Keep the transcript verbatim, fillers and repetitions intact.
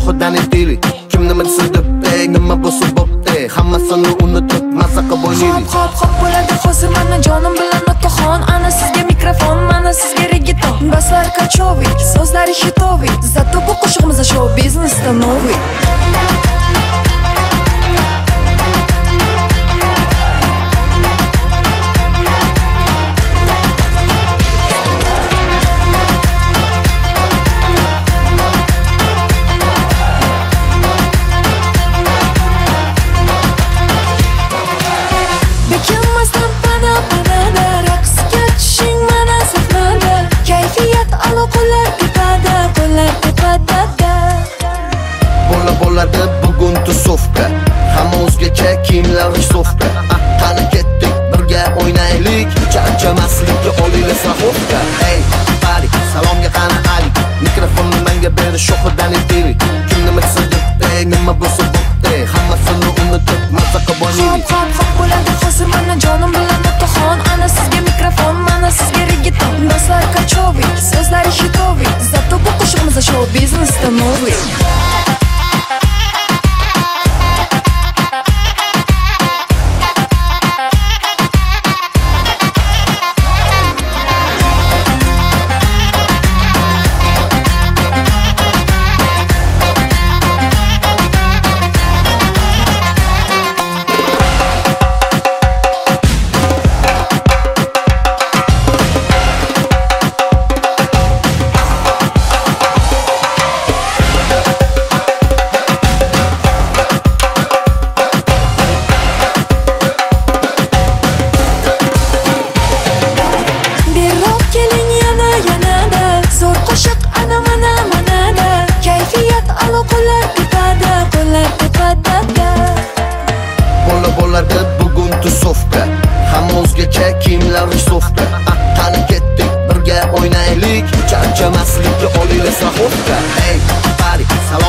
shoxidan etaylik. Kim nima desa debdi, nima bo'lsa bo'pti, hammasini unutib maza qilib o'ynaylik. Hop hop bo'ladi hozir mana jonim bilan otaxon. Ana sizga mikrofon, mana sizga reggaeton. Baslar kachoviy, so'zlari hitoviy. Zato bu qo'shig'imiz show biznesda noviy. Bekinmasdan pana-panada, raqsga tushing mana sahnada. Kayfiyat alo qo'llar tepada, qo'llar tepada. Bo'la bo'ladi bugun tusovka, hamma o'zgacha kiyimlar risovka. Qani ketdik birga o'ynaylik, charchamaslikka olinglar straxovka. Ey, bari, salomga qani ali, mikrofonni menga ber, shoxidan etaylik. Kim nima desa debdi, nima bo'lsa bo'pti, hammasini unutib maza qilib o'ynaylik. Hop hop bo'ladi hozir mana jonim bilan otaxon. Ana sizga mikrofon, mana sizga reggaeton. Baslar kachoviy, so'zlari hitoviy. Zato bu qo'shig'imiz show biznesda noviy. Bo'la bo'ladi bugun tusovka, hamma o'zgacha kiyimlar risovka. Qani ketdik birga o'ynaylik, charchamaslikka olinglar straxovka. Ey, bari, salom